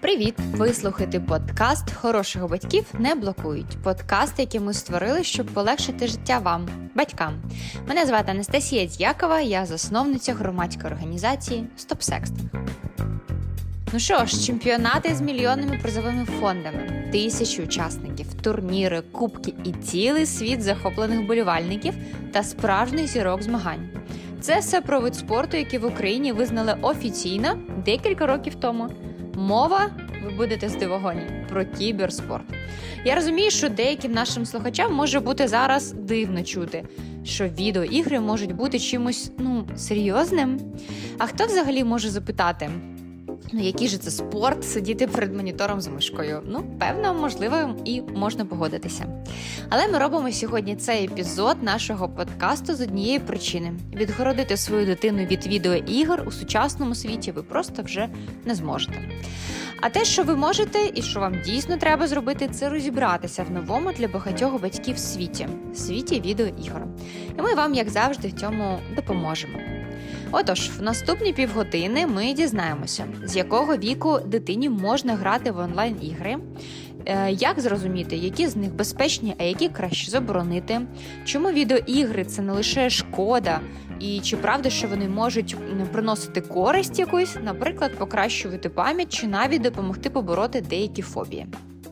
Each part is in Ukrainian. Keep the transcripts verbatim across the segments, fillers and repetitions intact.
Привіт! Ви слухаєте подкаст «Хороших батьків не блокують». Подкаст, який ми створили, щоб полегшити життя вам, батькам. Мене звати Анастасія Дьякова, я засновниця громадської організації «Стоп Секстинг». Ну що ж, чемпіонати з мільйонними призовими фондами, тисячі учасників, турніри, кубки і цілий світ захоплених болівальників та справжніх зірок змагань. Це все про вид спорту, який в Україні визнали офіційно декілька років тому. Мова, ви будете здивовані, про кіберспорт. Я розумію, що деяким нашим слухачам може бути зараз дивно чути, що відеоігри можуть бути чимось, ну, серйозним. А хто взагалі може запитати, ну, який же це спорт, сидіти перед монітором з мишкою? Ну, певно, можливо, і можна погодитися. Але ми робимо сьогодні цей епізод нашого подкасту з однієї причини. Відгородити свою дитину від відеоігр у сучасному світі ви просто вже не зможете. А те, що ви можете і що вам дійсно треба зробити, це розібратися в новому для багатьох батьків світі, світі відеоігор. І ми вам, як завжди, в цьому допоможемо. Отож, в наступні півгодини ми дізнаємося, з якого віку дитині можна грати в онлайн-ігри, як зрозуміти, які з них безпечні, а які краще заборонити, чому відеоігри – це не лише шкода, і чи правда, що вони можуть приносити користь якусь, наприклад, покращувати пам'ять, чи навіть допомогти побороти деякі фобії.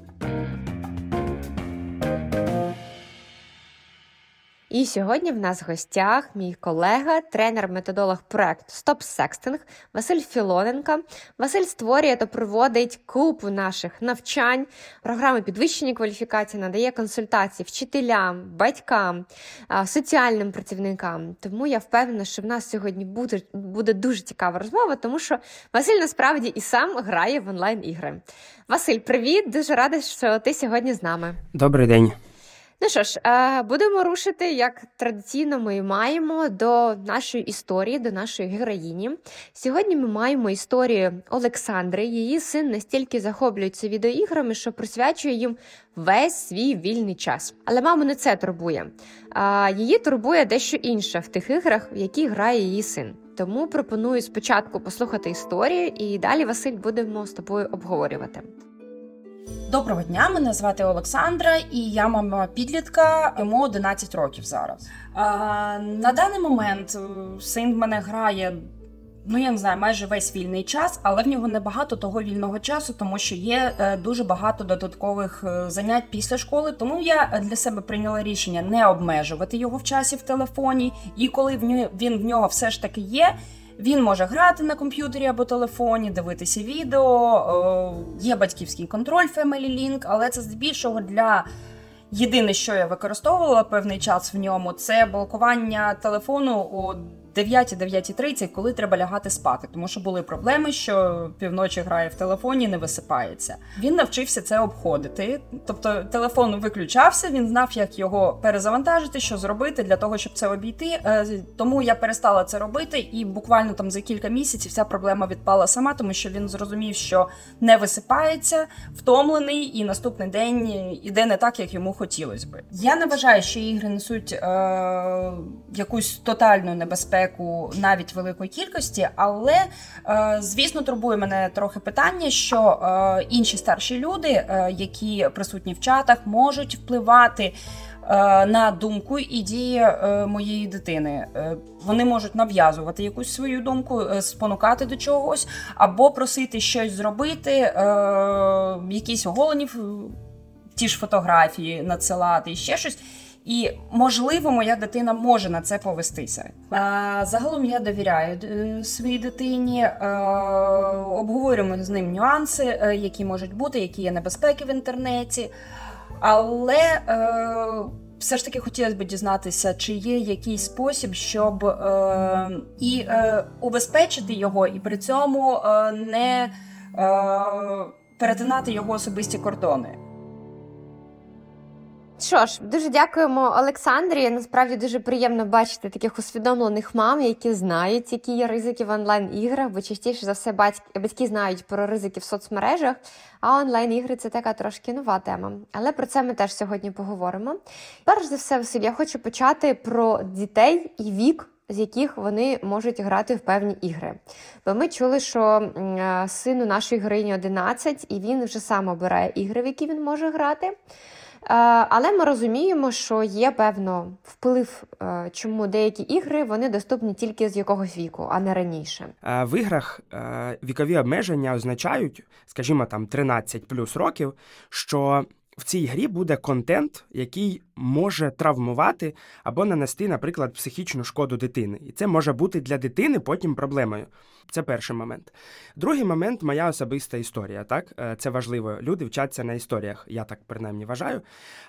І сьогодні в нас в гостях мій колега, тренер-методолог проекту «Стоп Секстинг» Василь Філоненко. Василь створює та проводить купу наших навчань, програми підвищення кваліфікації, надає консультації вчителям, батькам, соціальним працівникам. Тому я впевнена, що в нас сьогодні буде, буде дуже цікава розмова, тому що Василь насправді і сам грає в онлайн-ігри. Василь, привіт! Дуже рада, що ти сьогодні з нами. Добрий день. Ну що ж, будемо рушити, як традиційно ми маємо, до нашої історії, до нашої героїні. Сьогодні ми маємо історію Олександри. Її син настільки захоплюється відеоіграми, що присвячує їм весь свій вільний час. Але маму не це турбує. Її турбує дещо інше в тих іграх, в які грає її син. Тому пропоную спочатку послухати історію, і далі, Василь, будемо з тобою обговорювати. Доброго дня, мене звати Олександра, і я мама підлітка, йому одинадцять років зараз. А, на даний момент син в мене грає, ну я не знаю, майже весь вільний час, але в нього небагато того вільного часу, тому що є е, дуже багато додаткових е, занять після школи, тому я для себе прийняла рішення не обмежувати його в часі в телефоні, і коли в нього, він в нього все ж таки є, він може грати на комп'ютері або телефоні, дивитися відео, є батьківський контроль Family Link, але це здебільшого для... Єдине, що я використовувала певний час в ньому, це блокування телефону у дев'ята-дев'ята тридцять, коли треба лягати спати. Тому що були проблеми, що півночі грає в телефоні, не висипається. Він навчився це обходити. Тобто телефон виключався, він знав, як його перезавантажити, що зробити для того, щоб це обійти. Тому я перестала це робити, і буквально там за кілька місяців ця проблема відпала сама, тому що він зрозумів, що не висипається, втомлений, і наступний день іде не так, як йому хотілося би. Я не вважаю, що ігри несуть е- якусь тотальну небезпеку навіть великої кількості, але, е, звісно, турбує мене трохи питання, що е, інші старші люди, е, які присутні в чатах, можуть впливати е, на думку і дії е, моєї дитини. Е, вони можуть нав'язувати якусь свою думку, е, спонукати до чогось, або просити щось зробити, е, якісь оголені ті ж фотографії надсилати і ще щось. І, можливо, моя дитина може на це повестися. А, загалом я довіряю е, своїй дитині, е, обговорюємо з ним нюанси, е, які можуть бути, які є небезпеки в інтернеті. Але е, все ж таки хотілося б дізнатися, чи є якийсь спосіб, щоб е, і е, убезпечити його, і при цьому е, не е, перетинати його особисті кордони. Що ж, дуже дякуємо Олександрі. Насправді дуже приємно бачити таких усвідомлених мам, які знають, які є ризики в онлайн-іграх, бо частіше за все батьки, батьки знають про ризики в соцмережах, а онлайн-ігри – це така трошки нова тема. Але про це ми теж сьогодні поговоримо. Перш за все, Василь, я хочу почати про дітей і вік, з яких вони можуть грати в певні ігри. Бо ми чули, що сину нашої героїні одинадцять, і він вже сам обирає ігри, в які він може грати. Але ми розуміємо, що є, певно, вплив, чому деякі ігри, вони доступні тільки з якогось віку, а не раніше. В іграх вікові обмеження означають, скажімо, там тринадцять плюс років, що в цій грі буде контент, який може травмувати або нанести, наприклад, психічну шкоду дитини. І це може бути для дитини потім проблемою. Це перший момент. Другий момент – моя особиста історія. Так? Це важливо. Люди вчаться на історіях, я так принаймні вважаю.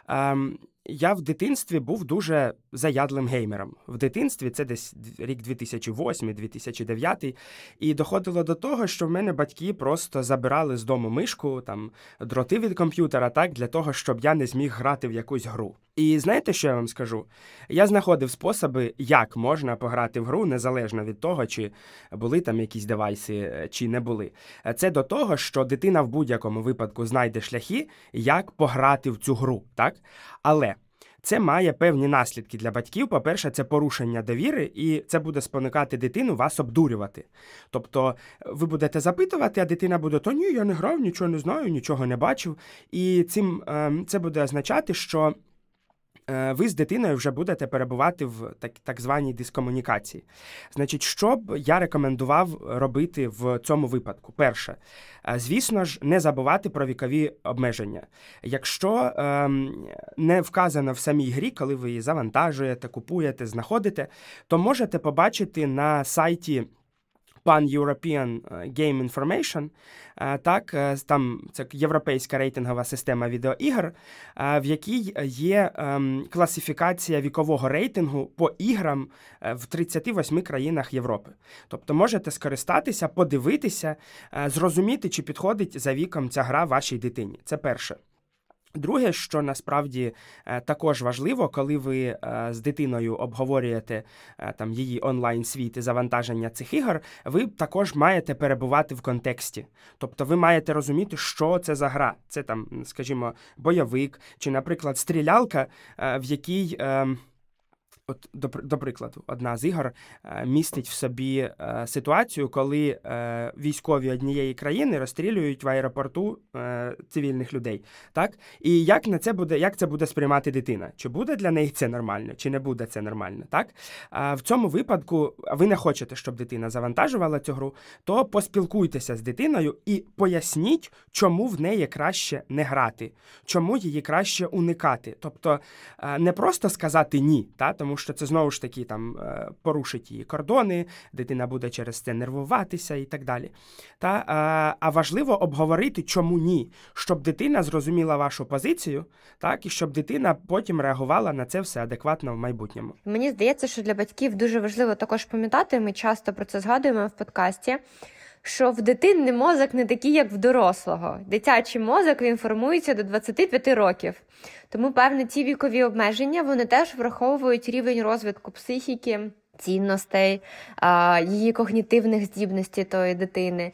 Я в дитинстві був дуже заядлим геймером. В дитинстві, це десь рік дві тисячі восьмий - дві тисячі дев'ятий, і доходило до того, що в мене батьки просто забирали з дому мишку, там, дроти від комп'ютера, так, для того, щоб я не зміг грати в якусь гру. І знаєте, що я вам скажу? Я знаходив способи, як можна пограти в гру, незалежно від того, чи були там якісь девайси, чи не були. Це до того, що дитина в будь-якому випадку знайде шляхи, як пограти в цю гру, так? Але це має певні наслідки для батьків. По-перше, це порушення довіри, і це буде спонукати дитину вас обдурювати. Тобто ви будете запитувати, а дитина буде: «То ні, я не грав, нічого не знаю, нічого не бачив». І цим це буде означати, що ви з дитиною вже будете перебувати в так, так званій дискомунікації. Значить, що б я рекомендував робити в цьому випадку? Перше, звісно ж, не забувати про вікові обмеження. Якщо ем, не вказано в самій грі, коли ви її завантажуєте, купуєте, знаходите, то можете побачити на сайті Pan-European Game Information, так, там це європейська рейтингова система відеоігр, в якій є класифікація вікового рейтингу по іграм в тридцяти восьми країнах Європи. Тобто можете скористатися, подивитися, зрозуміти, чи підходить за віком ця гра вашій дитині. Це перше. Друге, що насправді також важливо, коли ви з дитиною обговорюєте там її онлайн-світ і завантаження цих ігор, ви також маєте перебувати в контексті. Тобто ви маєте розуміти, що це за гра. Це там, скажімо, бойовик, чи, наприклад, стрілялка, в якій... От, до, до прикладу, одна з ігор е, містить в собі е, ситуацію, коли е, військові однієї країни розстрілюють в аеропорту е, цивільних людей. Так? І як на це буде, як це буде сприймати дитина? Чи буде для неї це нормально, чи не буде це нормально? Так? А в цьому випадку ви не хочете, щоб дитина завантажувала цю гру, то поспілкуйтеся з дитиною і поясніть, чому в неї краще не грати, чому її краще уникати. Тобто е, не просто сказати «ні», та? Тому що це, знову ж таки, там, порушить її кордони, дитина буде через це нервуватися і так далі. Та, а, а важливо обговорити, чому ні, щоб дитина зрозуміла вашу позицію, так, і щоб дитина потім реагувала на це все адекватно в майбутньому. Мені здається, що для батьків дуже важливо також пам'ятати, ми часто про це згадуємо в подкасті, що в дитини мозок не такий, як в дорослого. Дитячий мозок, він формується до двадцяти п'яти років. Тому, певне, ці вікові обмеження, вони теж враховують рівень розвитку психіки, цінностей, її когнітивних здібностей тої дитини.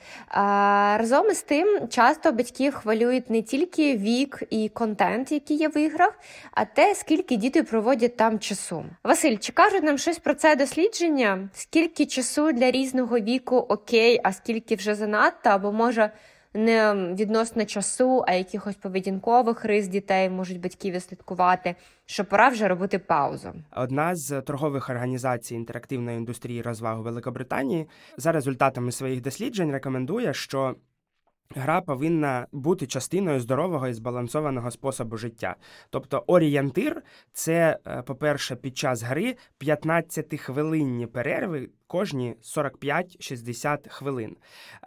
Разом із тим, часто батьків хвилюють не тільки вік і контент, який є в іграх, а те, скільки діти проводять там часу. Василь, чи кажуть нам щось про це дослідження? Скільки часу для різного віку окей, а скільки вже занадто, або може не відносно часу, а якихось поведінкових рис дітей можуть батьки відслідкувати, що пора вже робити паузу. Одна з торгових організацій інтерактивної індустрії розваг у Великобританії за результатами своїх досліджень рекомендує, що гра повинна бути частиною здорового і збалансованого способу життя. Тобто орієнтир – це, по-перше, під час гри п'ятнадцятихвилинні перерви кожні сорок п'ять - шістдесят хвилин.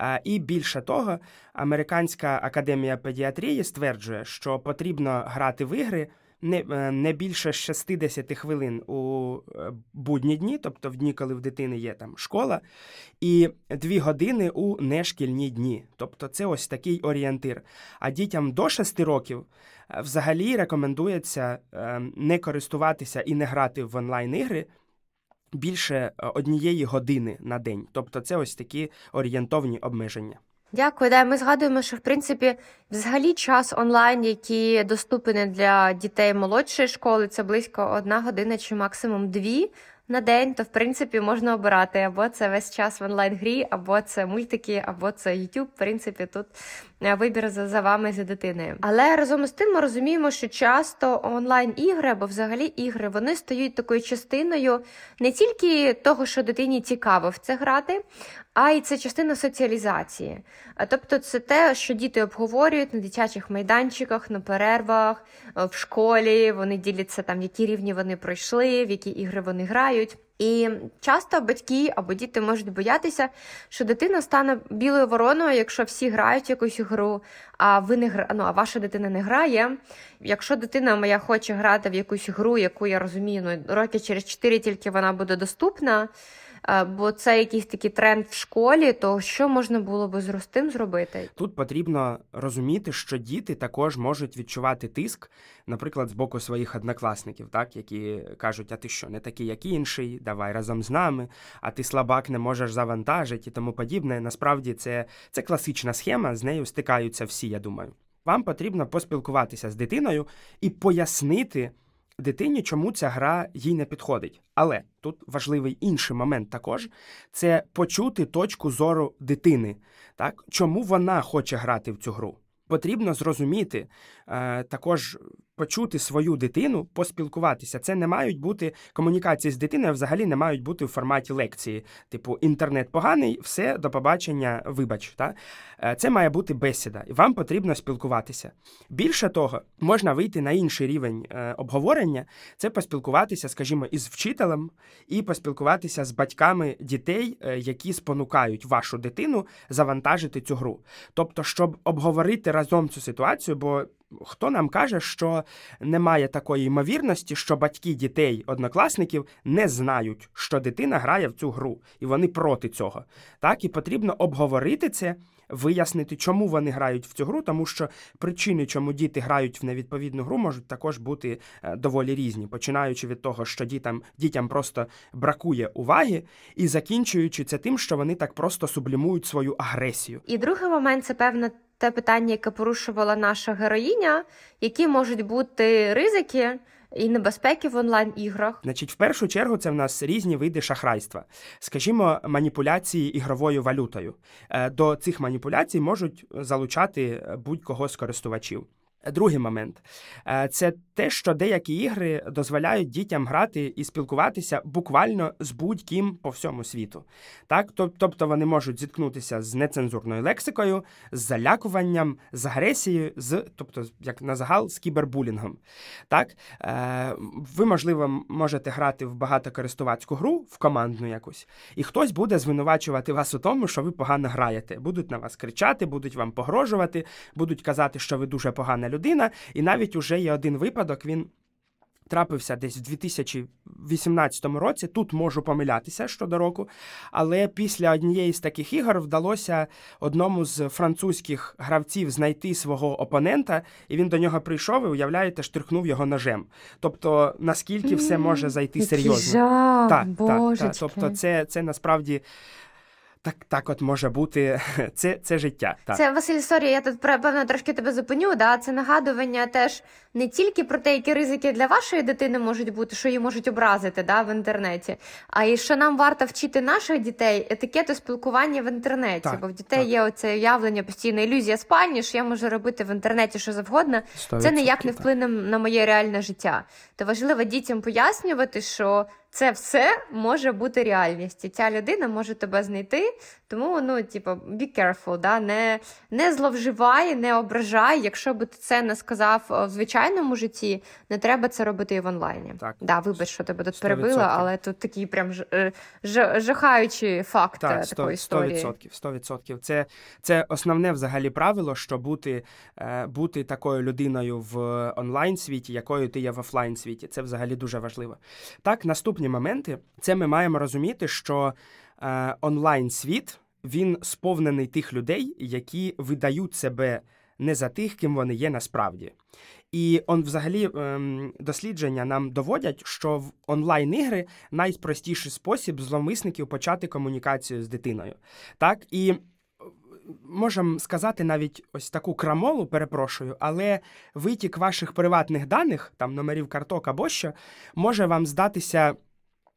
І більше того, Американська академія педіатрії стверджує, що потрібно грати в ігри Не, не більше шістдесят хвилин у будні дні, тобто в дні, коли в дитини є там школа, і дві години у нешкільні дні. Тобто це ось такий орієнтир. А дітям до шести років взагалі рекомендується не користуватися і не грати в онлайн-ігри більше однієї години на день. Тобто це ось такі орієнтовні обмеження. Дякую. Да, ми згадуємо, що, в принципі, взагалі час онлайн, який доступний для дітей молодшої школи, це близько одна година чи максимум дві на день, то, в принципі, можна обирати, або це весь час в онлайн-грі, або це мультики, або це YouTube. В принципі, тут вибір за, за вами, за дитиною. Але разом з тим ми розуміємо, що часто онлайн-ігри, або взагалі ігри, вони стають такою частиною не тільки того, що дитині цікаво в це грати, а й це частина соціалізації. Тобто це те, що діти обговорюють на дитячих майданчиках, на перервах, в школі, вони діляться там, які рівні вони пройшли, в які ігри вони грають. І часто батьки або діти можуть боятися, що дитина стане білою вороною, якщо всі грають в якусь гру, а ви не гра... ну, а ваша дитина не грає. Якщо дитина моя хоче грати в якусь гру, яку я розумію, ну, роки через чотири тільки вона буде доступна, бо це якийсь такий тренд в школі, то що можна було би з тим зробити? Тут потрібно розуміти, що діти також можуть відчувати тиск, наприклад, з боку своїх однокласників, так, які кажуть, а ти що, не такий, як інший, давай разом з нами, а ти слабак, не можеш завантажити і тому подібне. Насправді це, це класична схема, з нею стикаються всі, я думаю. Вам потрібно поспілкуватися з дитиною і пояснити дитині, чому ця гра їй не підходить. Але тут важливий інший момент також – це почути точку зору дитини. Так? Чому вона хоче грати в цю гру? Потрібно зрозуміти, е, також почути свою дитину, поспілкуватися. Це не мають бути комунікації з дитиною, взагалі не мають бути в форматі лекції. Типу, інтернет поганий, все, до побачення, вибач. Та? Е, це має бути бесіда, і вам потрібно спілкуватися. Більше того, можна вийти на інший рівень е, обговорення, це поспілкуватися, скажімо, із вчителем і поспілкуватися з батьками дітей, е, які спонукають вашу дитину завантажити цю гру. Тобто, щоб обговорити разом цю ситуацію, бо хто нам каже, що немає такої ймовірності, що батьки дітей, однокласників не знають, що дитина грає в цю гру, і вони проти цього. Так, і потрібно обговорити це, вияснити, чому вони грають в цю гру, тому що причини, чому діти грають в невідповідну гру, можуть також бути доволі різні, починаючи від того, що дітям, дітям просто бракує уваги, і закінчуючи це тим, що вони так просто сублімують свою агресію. І другий момент – це, певно, те питання, яке порушувала наша героїня, які можуть бути ризики і небезпеки в онлайн-іграх. Значить, в першу чергу це в нас різні види шахрайства. Скажімо, маніпуляції ігровою валютою. До цих маніпуляцій можуть залучати будь-кого з користувачів. Другий момент – це те, що деякі ігри дозволяють дітям грати і спілкуватися буквально з будь-ким по всьому світу. Так? Тобто вони можуть зіткнутися з нецензурною лексикою, з залякуванням, з агресією, з, тобто, як на загал, з кібербулінгом. Так? Ви, можливо, можете грати в багатокористувацьку гру, в командну якусь, і хтось буде звинувачувати вас у тому, що ви погано граєте. Будуть на вас кричати, будуть вам погрожувати, будуть казати, що ви дуже погана людина, і навіть уже є один випадок, він трапився десь в дві тисячі вісімнадцятому році, тут можу помилятися щодо року, але після однієї з таких ігор вдалося одному з французьких гравців знайти свого опонента, і він до нього прийшов і, уявляєте, штрихнув його ножем. Тобто, наскільки все може зайти серйозно. Жах, так, божечки. так, так. Тобто, це, це насправді... Так, так от може бути, це, це життя. Так. Це, Василь, сорі, я тут, певно, трошки тебе зупиню, да? Це нагадування теж не тільки про те, які ризики для вашої дитини можуть бути, що її можуть образити, да, в інтернеті, а і що нам варто вчити наших дітей етикету спілкування в інтернеті, так, бо в дітей так. є оце уявлення, постійна ілюзія спальні, що я можу робити в інтернеті що завгодно, це ніяк не вплине на моє реальне життя. То важливо дітям пояснювати, що це все може бути реальністю. Ця людина може тебе знайти, тому, ну, типу, be careful, да? не, не зловживай, не ображай. Якщо би ти це не сказав в звичайному житті, не треба це робити і в онлайні. Так. Да, вибач, що тебе тут перебила, але тут такий прям ж, ж, жахаючий факт так, сто, такої історії. сто відсотків, сто відсотків. Це, це основне взагалі правило, що бути, бути такою людиною в онлайн-світі, якою ти є в офлайн-світі. Це взагалі дуже важливо. Так, наступні моменти, це ми маємо розуміти, що е, онлайн-світ, він сповнений тих людей, які видають себе не за тих, ким вони є насправді. І он, взагалі е, дослідження нам доводять, що в онлайн-ігри найпростіший спосіб зловмисників почати комунікацію з дитиною. Так, і можемо сказати навіть ось таку крамолу, перепрошую, але витік ваших приватних даних, там номерів карток або що, може вам здатися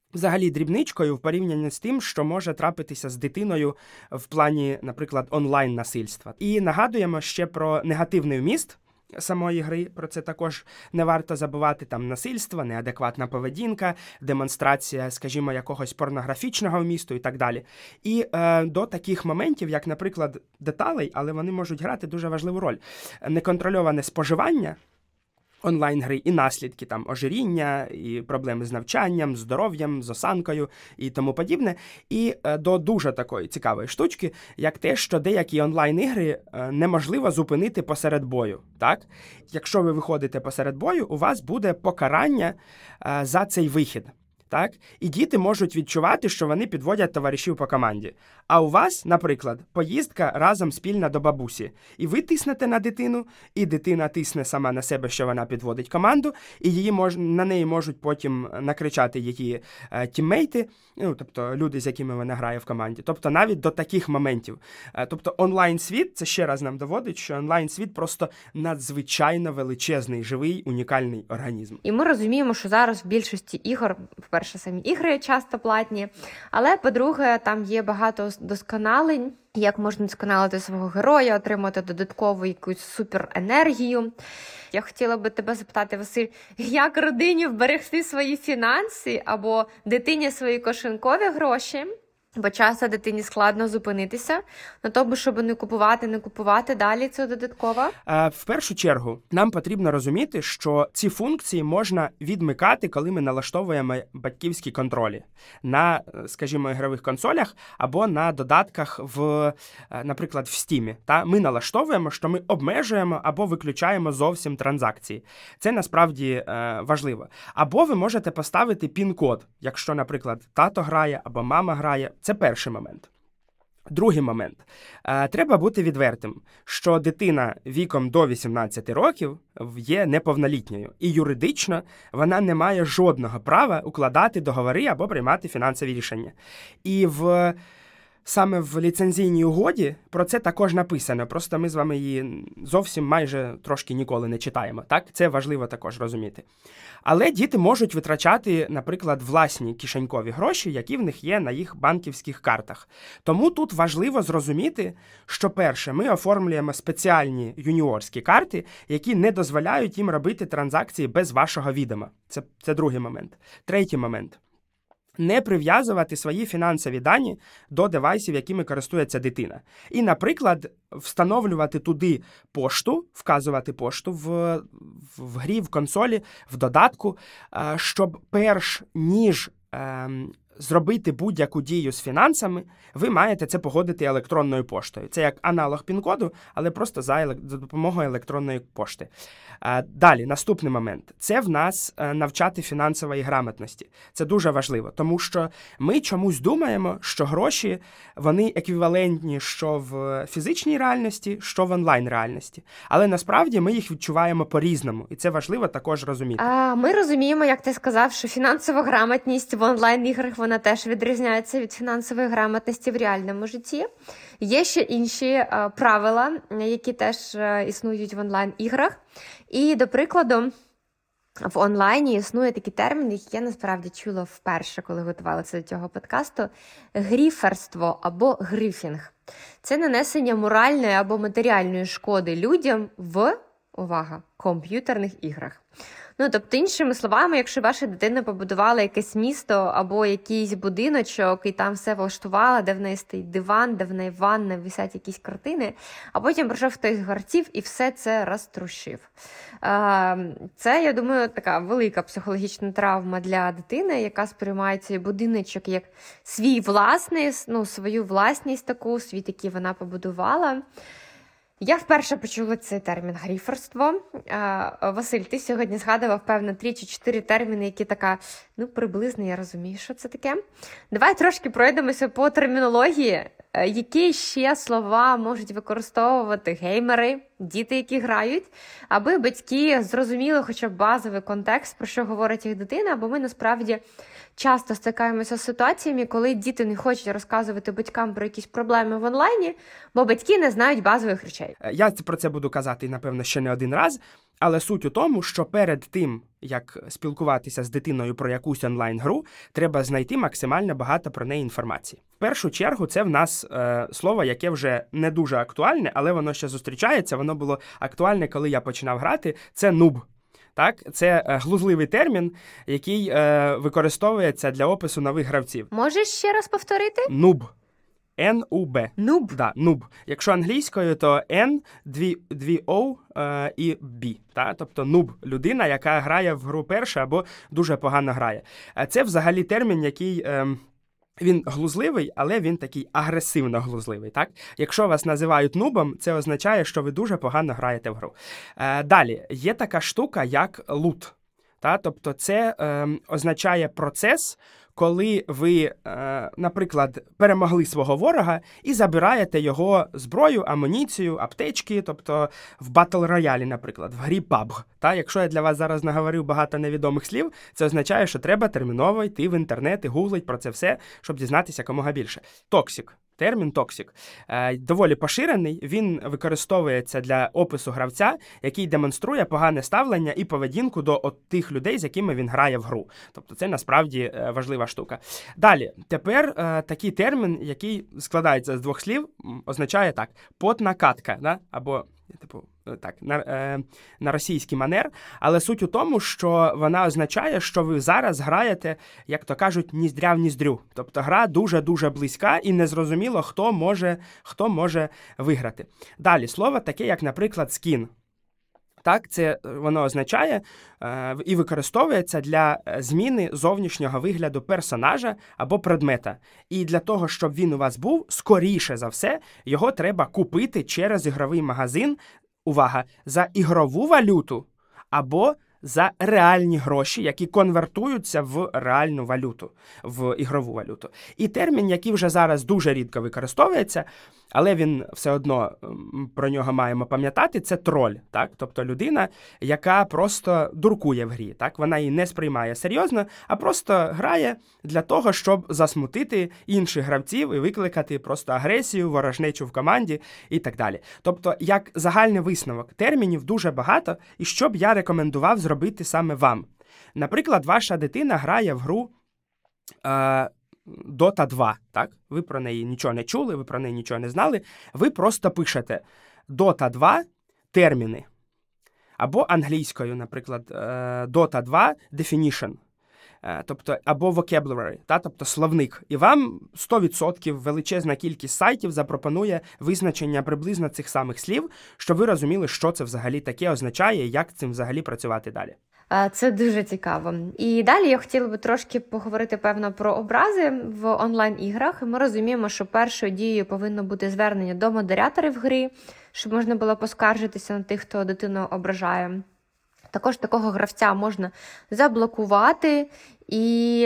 взагалі дрібничкою в порівнянні з тим, що може трапитися з дитиною в плані, наприклад, онлайн-насильства. І нагадуємо ще про негативний вміст самої гри, про це також не варто забувати, там насильство, неадекватна поведінка, демонстрація, скажімо, якогось порнографічного вмісту і так далі. І е, до таких моментів, як, наприклад, деталей, але вони можуть грати дуже важливу роль. Неконтрольоване споживання онлайн-гри і наслідки, там, ожиріння, і проблеми з навчанням, здоров'ям, з осанкою і тому подібне. І е, до дуже такої цікавої штучки, як те, що деякі онлайн-ігри е, неможливо зупинити посеред бою. Так? Якщо ви виходите посеред бою, у вас буде покарання е, за цей вихід. Так? І діти можуть відчувати, що вони підводять товаришів по команді. А у вас, наприклад, поїздка разом спільна до бабусі. І ви тиснете на дитину, і дитина тисне сама на себе, що вона підводить команду, і її мож... на неї можуть потім накричати її е, тіммейти, ну, тобто люди, з якими вона грає в команді. Тобто навіть до таких моментів. Е, тобто онлайн-світ, це ще раз нам доводить, що онлайн-світ просто надзвичайно величезний, живий, унікальний організм. І ми розуміємо, що зараз в більшості ігор, по-перше, самі ігри часто платні, але, по-друге, там є багато досконалень, як можна досконалити свого героя, отримати додаткову якусь суперенергію. Я хотіла би тебе запитати, Василь, як родині вберегти свої фінанси або дитині свої кишенькові гроші? Бо часто дитині складно зупинитися на тому, щоб не купувати, не купувати далі це додатково. В першу чергу нам потрібно розуміти, що ці функції можна відмикати, коли ми налаштовуємо батьківські контролі на, скажімо, ігрових консолях або на додатках в, наприклад, в Steam. Та ми налаштовуємо, що ми обмежуємо або виключаємо зовсім транзакції. Це насправді важливо. Або ви можете поставити пін-код, якщо, наприклад, тато грає або мама грає. Це перший момент. Другий момент. Е, треба бути відвертим, що дитина віком до вісімнадцяти років є неповнолітньою. І юридично вона не має жодного права укладати договори або приймати фінансові рішення. І в... Саме в ліцензійній угоді про це також написано, просто ми з вами її зовсім майже трошки ніколи не читаємо. Так? Це важливо також розуміти. Але діти можуть витрачати, наприклад, власні кишенькові гроші, які в них є на їх банківських картах. Тому тут важливо зрозуміти, що перше, ми оформлюємо спеціальні юніорські карти, які не дозволяють їм робити транзакції без вашого відома. Це, це другий момент. Третій момент. Не прив'язувати свої фінансові дані до девайсів, якими користується дитина. І, наприклад, встановлювати туди пошту, вказувати пошту в, в грі, в консолі, в додатку, щоб перш ніж ем, зробити будь-яку дію з фінансами, ви маєте це погодити електронною поштою. Це як аналог пін-коду, але просто за, елек... за допомогою електронної пошти. А, далі, наступний момент. Це в нас а, навчати фінансової грамотності. Це дуже важливо, тому що ми чомусь думаємо, що гроші, вони еквівалентні що в фізичній реальності, що в онлайн-реальності. Але насправді ми їх відчуваємо по-різному, і це важливо також розуміти. А, ми розуміємо, як ти сказав, що фінансова грамотність в онлайн-іграх, вона теж відрізняється від фінансової грамотності в реальному житті. Є ще інші а, правила, які теж а, існують в онлайн-іграх. І, до прикладу, в онлайні існує такий термін, який я насправді чула вперше, коли готувалася до цього подкасту – гріферство або грифінг. Це нанесення моральної або матеріальної шкоди людям в, увага, комп'ютерних іграх. Ну, тобто, іншими словами, якщо ваша дитина побудувала якесь місто або якийсь будиночок, і там все влаштувала, де в неї стоїть диван, де в неї ванна, висять якісь картини, а потім прийшов хтось з гравців і все це розтрушив. Це, я думаю, така велика психологічна травма для дитини, яка сприймає цей будиночок як свій власний, ну, свою власність таку, світ, який вона побудувала. Я вперше почула цей термін гріферство. Василь, ти сьогодні згадував, певно, три чи чотири терміни, які така, ну, приблизно я розумію, що це таке. Давай трошки пройдемося по термінології. Які ще слова можуть використовувати геймери, діти, які грають, аби батьки зрозуміли хоча б базовий контекст, про що говорить їх дитина, бо ми насправді часто стикаємося з ситуаціями, коли діти не хочуть розказувати батькам про якісь проблеми в онлайні, бо батьки не знають базових речей. Я про це буду казати, напевно, ще не один раз, Але суть у тому, що перед тим, як спілкуватися з дитиною про якусь онлайн-гру, треба знайти максимально багато про неї інформації. В першу чергу це в нас е, слово, яке вже не дуже актуальне, але воно ще зустрічається, воно було актуальне, коли я починав грати, це нуб. Так, це е, глузливий термін, який е, використовується для опису нових гравців. Можеш ще раз повторити? Нуб. Ен У Б. Нуб. Да, нуб. Якщо англійською, то N, дві, дві O е, і B. Та? Тобто нуб – людина, яка грає в гру перша або дуже погано грає. Це взагалі термін, який... Е, Він глузливий, але він такий агресивно глузливий. Так? Якщо вас називають нубом, це означає, що ви дуже погано граєте в гру. Е, далі, є така штука, як лут. Та? Тобто це е, означає процес, коли ви, е, наприклад, перемогли свого ворога і забираєте його зброю, амуніцію, аптечки, тобто в Battle Royale, наприклад, в грі паб джі. Та? Якщо я для вас зараз наговорив багато невідомих слів, це означає, що треба терміново йти в інтернет і гуглить про це все, щоб дізнатися якомога більше. Токсик. Термін «токсик» е, доволі поширений, він використовується для опису гравця, який демонструє погане ставлення і поведінку до от тих людей, з якими він грає в гру. Тобто це насправді е, важлива штука. Далі, тепер е, такий термін, який складається з двох слів, означає так: потна катка, да? Або типу, так, на, е, на російський манер, але суть у тому, що вона означає, що ви зараз граєте, як то кажуть, ніздря в ніздрю. Тобто гра дуже-дуже близька і незрозуміло, хто може, хто може виграти. Далі, слово таке, як, наприклад, скін. Так, це воно означає е, і використовується для зміни зовнішнього вигляду персонажа або предмета. І для того, щоб він у вас був, скоріше за все, його треба купити через ігровий магазин, увага, за ігрову валюту або за реальні гроші, які конвертуються в реальну валюту, в ігрову валюту. І термін, який вже зараз дуже рідко використовується, але він все одно, про нього маємо пам'ятати, це троль, так? Тобто людина, яка просто дуркує в грі, так? Вона її не сприймає серйозно, а просто грає для того, щоб засмутити інших гравців і викликати просто агресію, ворожнечу в команді і так далі. Тобто, як загальний висновок, термінів дуже багато, і що б я рекомендував зробити саме вам. Наприклад, ваша дитина грає в гру е- Дота два, так? Ви про неї нічого не чули, ви про неї нічого не знали. Ви просто пишете Дота два терміни. Або англійською, наприклад, Дота два definition. Тобто, або vocabulary, та? Тобто словник. І вам сто відсотків величезна кількість сайтів запропонує визначення приблизно цих самих слів, щоб ви розуміли, що це взагалі таке означає і як цим взагалі працювати далі. Це дуже цікаво. І далі я хотіла би трошки поговорити, певно, про образи в онлайн-іграх. Ми розуміємо, що першою дією повинно бути звернення до модераторів гри, щоб можна було поскаржитися на тих, хто дитину ображає. Також такого гравця можна заблокувати і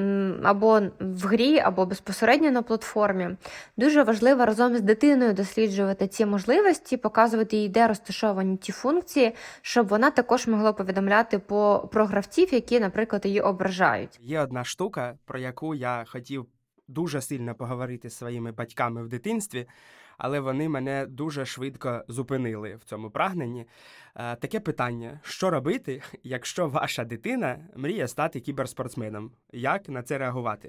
або в грі, або безпосередньо на платформі. Дуже важливо разом з дитиною досліджувати ці можливості, показувати їй, де розташовані ті функції, щоб вона також могла повідомляти по, про гравців, які, наприклад, її ображають. Є одна штука, про яку я хотів дуже сильно поговорити з своїми батьками в дитинстві, але вони мене дуже швидко зупинили в цьому прагненні. Е, таке питання: що робити, якщо ваша дитина мріє стати кіберспортсменом? Як на це реагувати?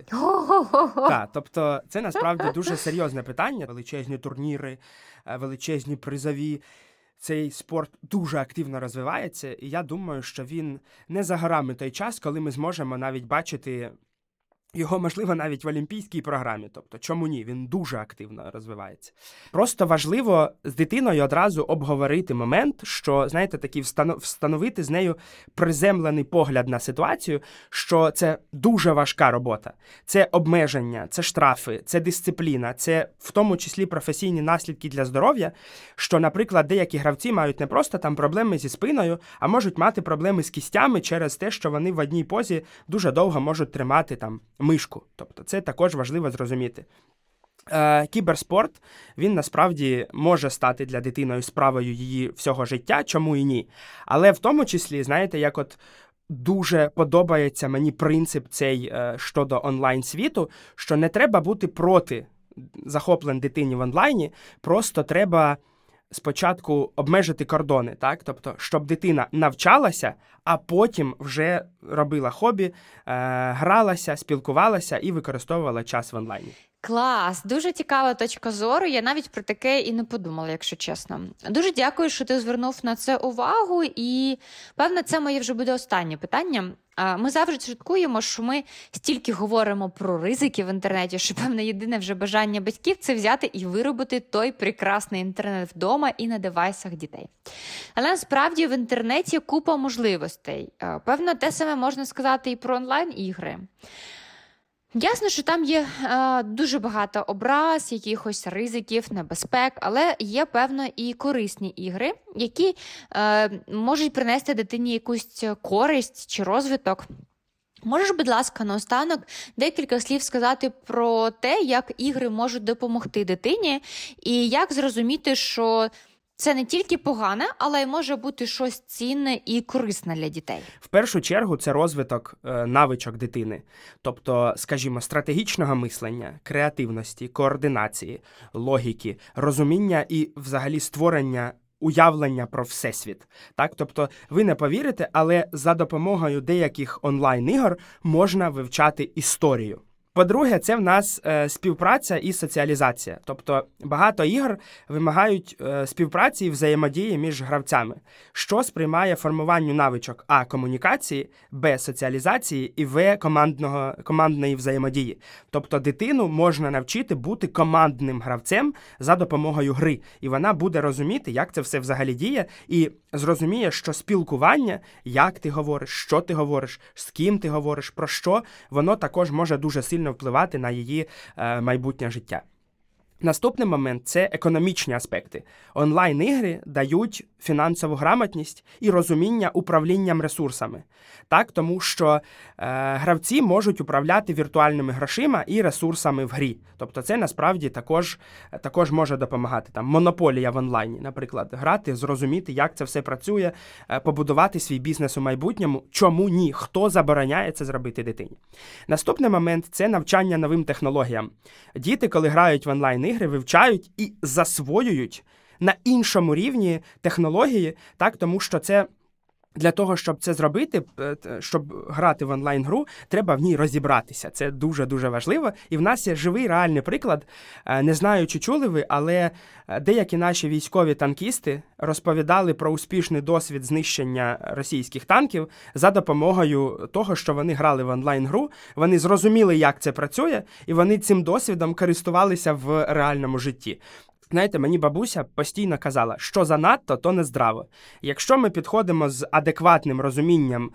Так, тобто це насправді дуже серйозне питання. Величезні турніри, величезні призові. Цей спорт дуже активно розвивається, і я думаю, що він не за горами той час, коли ми зможемо навіть бачити його, можливо, навіть в олімпійській програмі. Тобто, чому ні? Він дуже активно розвивається. Просто важливо з дитиною одразу обговорити момент, що, знаєте, такий встановити з нею приземлений погляд на ситуацію, що це дуже важка робота. Це обмеження, це штрафи, це дисципліна, це в тому числі професійні наслідки для здоров'я, що, наприклад, деякі гравці мають не просто там проблеми зі спиною, а можуть мати проблеми з кістями через те, що вони в одній позі дуже довго можуть тримати там мишку. Тобто це також важливо зрозуміти. Е, кіберспорт, він насправді може стати для дитиною справою її всього життя, чому і ні. Але в тому числі, знаєте, як от дуже подобається мені принцип цей е, щодо онлайн-світу, що не треба бути проти захоплень дитині в онлайні, просто треба спочатку обмежити кордони, так? Тобто, щоб дитина навчалася, а потім вже робила хобі, е, гралася, спілкувалася і використовувала час в онлайні. Клас! Дуже цікава точка зору. Я навіть про таке і не подумала, якщо чесно. Дуже дякую, що ти звернув на це увагу. І, певно, це моє вже буде останнє питання. Ми завжди шуткуємо, що ми стільки говоримо про ризики в інтернеті, що, певно, єдине вже бажання батьків – це взяти і виробити той прекрасний інтернет вдома і на девайсах дітей. Але насправді в інтернеті купа можливостей. Певно, те саме можна сказати і про онлайн-ігри. Ясно, що там є е, дуже багато образ, якихось ризиків, небезпек, але є, певно, і корисні ігри, які е, можуть принести дитині якусь користь чи розвиток. Можеш, будь ласка, наостанок декілька слів сказати про те, як ігри можуть допомогти дитині, і як зрозуміти, що це не тільки погане, але й може бути щось цінне і корисне для дітей. В першу чергу це розвиток е, навичок дитини. Тобто, скажімо, стратегічного мислення, креативності, координації, логіки, розуміння і взагалі створення уявлення про всесвіт. Так? Тобто, ви не повірите, але за допомогою деяких онлайн-ігор можна вивчати історію. По-друге, це в нас е, співпраця і соціалізація. Тобто багато ігор вимагають е, співпраці і взаємодії між гравцями, що сприймає формуванню навичок а. комунікації, б. соціалізації і в. командного, командної взаємодії. Тобто дитину можна навчити бути командним гравцем за допомогою гри. І вона буде розуміти, як це все взагалі діє, і зрозуміє, що спілкування, як ти говориш, що ти говориш, з ким ти говориш, про що, воно також може дуже сильно впливати на її е, майбутнє життя. Наступний момент – це економічні аспекти. Онлайн-ігри дають фінансову грамотність і розуміння управлінням ресурсами. Так, тому що е, гравці можуть управляти віртуальними грошима і ресурсами в грі. Тобто це насправді також, також може допомагати. Там монополія в онлайні, наприклад, грати, зрозуміти, як це все працює, е, побудувати свій бізнес у майбутньому. Чому ні? Хто забороняє це зробити дитині? Наступний момент – це навчання новим технологіям. Діти, коли грають в онлайн ігри, вивчають і засвоюють на іншому рівні технології, так, тому що це для того, щоб це зробити, щоб грати в онлайн-гру, треба в ній розібратися. Це дуже-дуже важливо. І в нас є живий реальний приклад. Не знаю, чи чули ви, але деякі наші військові танкісти розповідали про успішний досвід знищення російських танків за допомогою того, що вони грали в онлайн-гру, вони зрозуміли, як це працює, і вони цим досвідом користувалися в реальному житті. Знаєте, мені бабуся постійно казала, що занадто, то нездраво. Якщо ми підходимо з адекватним розумінням,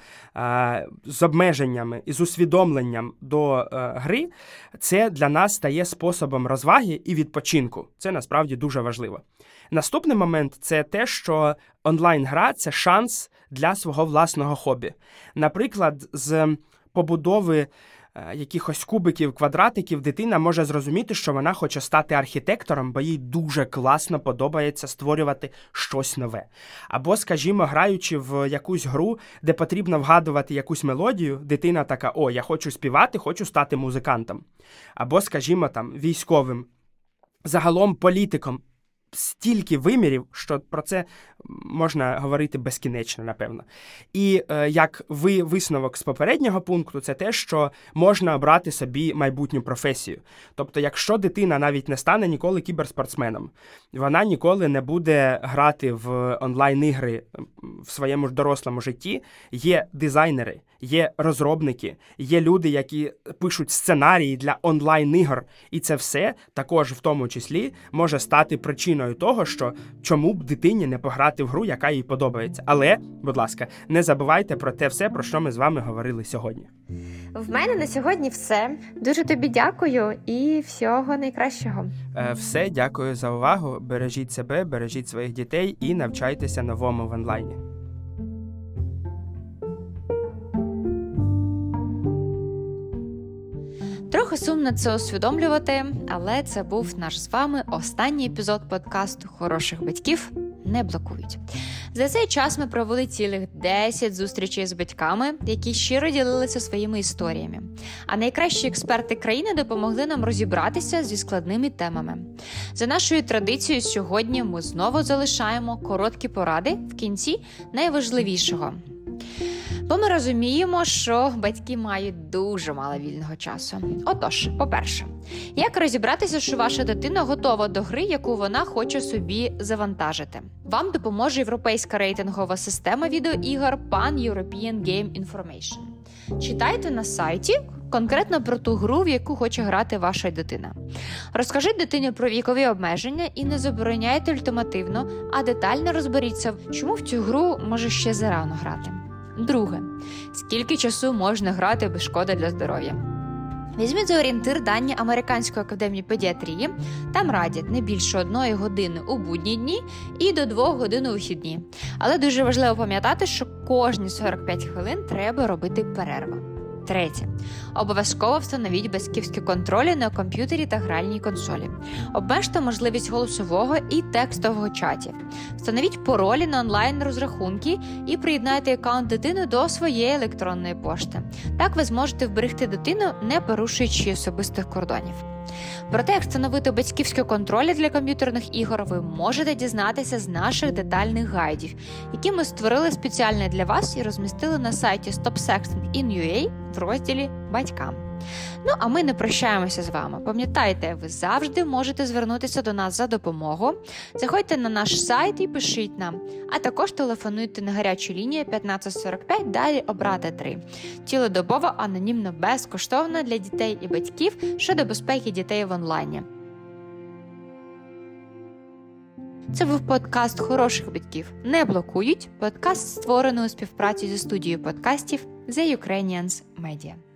з обмеженнями і з усвідомленням до гри, це для нас стає способом розваги і відпочинку. Це насправді дуже важливо. Наступний момент – це те, що онлайн-гра – це шанс для свого власного хобі. Наприклад, з побудови якихось кубиків, квадратиків, дитина може зрозуміти, що вона хоче стати архітектором, бо їй дуже класно подобається створювати щось нове. Або, скажімо, граючи в якусь гру, де потрібно вгадувати якусь мелодію, дитина така: «О, я хочу співати, хочу стати музикантом». Або, скажімо, там, військовим, загалом політиком. Стільки вимірів, що про це можна говорити безкінечно, напевно. І е, як ви висновок з попереднього пункту, це те, що можна обрати собі майбутню професію. Тобто, якщо дитина навіть не стане ніколи кіберспортсменом, вона ніколи не буде грати в онлайн-ігри в своєму ж дорослому житті, є дизайнери, є розробники, є люди, які пишуть сценарії для онлайн-ігор, і це все також в тому числі може стати причиною того, що чому б дитині не пограти в гру, яка їй подобається. Але, будь ласка, не забувайте про те все, про що ми з вами говорили сьогодні. В мене на сьогодні все. Дуже тобі дякую і всього найкращого. Е, все, дякую за увагу. Бережіть себе, бережіть своїх дітей і навчайтеся новому в онлайні. Трохи сумно це усвідомлювати, але це був наш з вами останній епізод подкасту «Хороших батьків не блокують. За цей час ми провели цілих десять зустрічей з батьками, які щиро ділилися своїми історіями. А найкращі експерти країни допомогли нам розібратися зі складними темами. За нашою традицією сьогодні ми знову залишаємо короткі поради в кінці найважливішого. Бо ми розуміємо, що батьки мають дуже мало вільного часу. Отож, по-перше, як розібратися, що ваша дитина готова до гри, яку вона хоче собі завантажити? Вам допоможе європейська рейтингова система відеоігор Pan-European Game Information. Читайте на сайті конкретно про ту гру, в яку хоче грати ваша дитина. Розкажіть дитині про вікові обмеження і не забороняйте ультимативно, а детально розберіться, чому в цю гру може ще зарано грати. Друге. Скільки часу можна грати без шкоди для здоров'я? Візьміть за орієнтир дані Американської академії педіатрії. Там радять не більше одної години у будні дні і до двох годин у вихідні. Але дуже важливо пам'ятати, що кожні сорок п'ять хвилин треба робити перерву. Третє. Обов'язково встановіть батьківські контролі на комп'ютері та гральній консолі. Обмежте можливість голосового і текстового чатів. Встановіть паролі на онлайн-розрахунки і приєднайте аккаунт дитини до своєї електронної пошти. Так ви зможете вберегти дитину, не порушуючи особистих кордонів. Про те, як встановити батьківські контролі для комп'ютерних ігор, ви можете дізнатися з наших детальних гайдів, які ми створили спеціально для вас і розмістили на сайті Stop Sexting in ю ей в розділі «Батькам». Ну, а ми не прощаємося з вами. Пам'ятайте, ви завжди можете звернутися до нас за допомогою. Заходьте на наш сайт і пишіть нам. А також телефонуйте на гарячу лінію п'ятнадцять сорок п'ять, далі обрати три. Цілодобово, анонімно, безкоштовно для дітей і батьків щодо безпеки дітей в онлайні. Це був подкаст «Хороших батьків не блокують». Подкаст створений у співпраці зі студією подкастів The Ukrainians Media.